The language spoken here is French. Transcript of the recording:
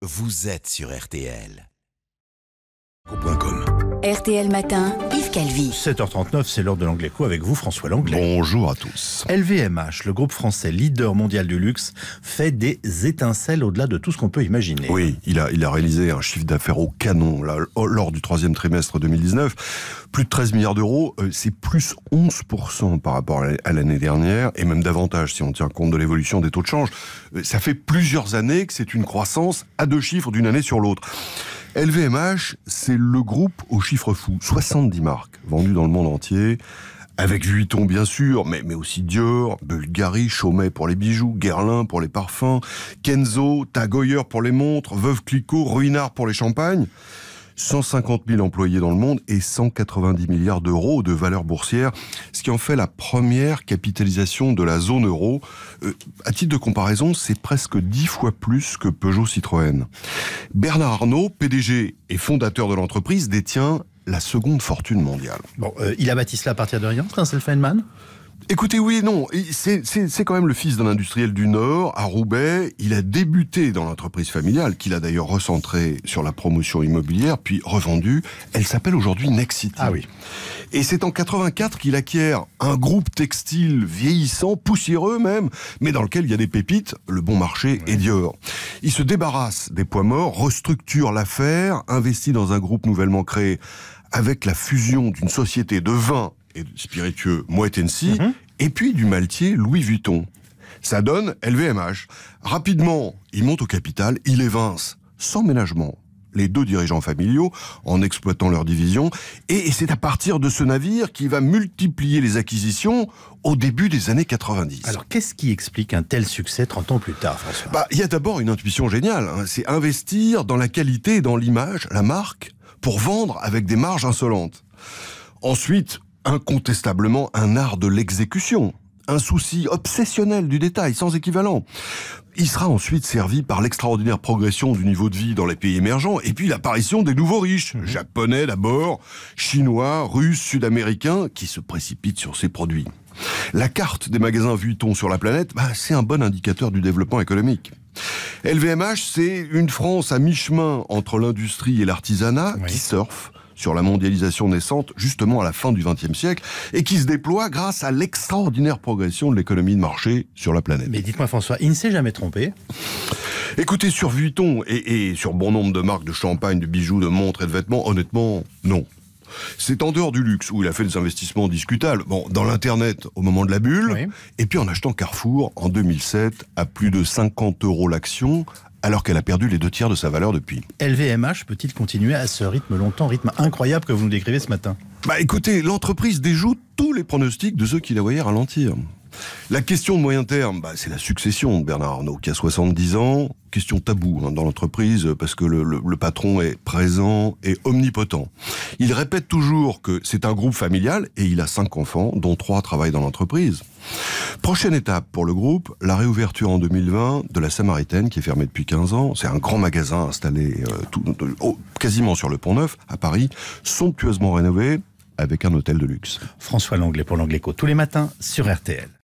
Vous êtes sur RTL. RTL Matin, Yves Calvi. 7h39, c'est l'heure de l'Angleco avec vous, François Langlais. Bonjour à tous. LVMH, le groupe français leader mondial du luxe, fait des étincelles au-delà de tout ce qu'on peut imaginer. Oui, il a réalisé un chiffre d'affaires au canon là, lors du troisième trimestre 2019. Plus de 13 milliards d'euros, c'est plus 11% par rapport à l'année dernière, et même davantage si on tient compte de l'évolution des taux de change. Ça fait plusieurs années que c'est une croissance à deux chiffres d'une année sur l'autre. LVMH, c'est le groupe au chiffre fou. 70 marques vendues dans le monde entier, avec Vuitton bien sûr, mais aussi Dior, Bulgari, Chaumet pour les bijoux, Guerlain pour les parfums, Kenzo, Tag Heuer pour les montres, Veuve Clicquot, Ruinart pour les champagnes. 150 000 employés dans le monde et 190 milliards d'euros de valeur boursière, ce qui en fait la première capitalisation de la zone euro. À titre de comparaison, c'est presque 10 fois plus que Peugeot-Citroën. Bernard Arnault, PDG et fondateur de l'entreprise, détient la seconde fortune mondiale. Bon, il a bâti cela à partir de rien, c'est un self-made. Écoutez, oui et non, c'est quand même le fils d'un industriel du Nord, à Roubaix. Il a débuté dans l'entreprise familiale, qu'il a d'ailleurs recentrée sur la promotion immobilière, puis revendue. Elle s'appelle aujourd'hui Nexity. Ah oui. Et c'est en 84 qu'il acquiert un groupe textile vieillissant, poussiéreux même, mais dans lequel il y a des pépites, le bon marché et Dior. Il se débarrasse des poids morts, restructure l'affaire, investit dans un groupe nouvellement créé avec la fusion d'une société de vin et de spiritueux Moët Hennessy, et puis du maltier Louis Vuitton. Ça donne LVMH. Rapidement, il monte au capital, il évince sans ménagement les deux dirigeants familiaux en exploitant leur division, et c'est à partir de ce navire qu'il va multiplier les acquisitions au début des années 90. Alors, qu'est-ce qui explique un tel succès 30 ans plus tard, François ? Il y a d'abord une intuition géniale, c'est investir dans la qualité et dans l'image, la marque, pour vendre avec des marges insolentes. Ensuite, incontestablement un art de l'exécution, un souci obsessionnel du détail sans équivalent. Il sera ensuite servi par l'extraordinaire progression du niveau de vie dans les pays émergents et puis l'apparition des nouveaux riches, japonais d'abord, chinois, russes, sud-américains, qui se précipitent sur ces produits. La carte des magasins Vuitton sur la planète, c'est un bon indicateur du développement économique. LVMH, c'est une France à mi-chemin entre l'industrie et l'artisanat qui surfe sur la mondialisation naissante, justement à la fin du XXe siècle, et qui se déploie grâce à l'extraordinaire progression de l'économie de marché sur la planète. Mais dites-moi François, il ne s'est jamais trompé ? Écoutez, sur Vuitton et sur bon nombre de marques de champagne, de bijoux, de montres et de vêtements, honnêtement, non. C'est en dehors du luxe où il a fait des investissements discutables. Bon, dans l'Internet au moment de la bulle, et puis en achetant Carrefour en 2007 à plus de 50 € l'action, alors qu'elle a perdu les 2/3 de sa valeur depuis. LVMH peut-il continuer à ce rythme longtemps, rythme incroyable que vous nous décrivez ce matin ? Écoutez, l'entreprise déjoue tous les pronostics de ceux qui la voyaient ralentir. La question de moyen terme, c'est la succession de Bernard Arnault, qui a 70 ans. Question taboue dans l'entreprise, parce que le patron est présent et omnipotent. Il répète toujours que c'est un groupe familial, et il a 5 enfants, dont 3 travaillent dans l'entreprise. Prochaine étape pour le groupe, la réouverture en 2020 de la Samaritaine, qui est fermée depuis 15 ans. C'est un grand magasin installé quasiment sur le Pont-Neuf, à Paris, somptueusement rénové, avec un hôtel de luxe. François Langlais pour l'Angleco, tous les matins sur RTL.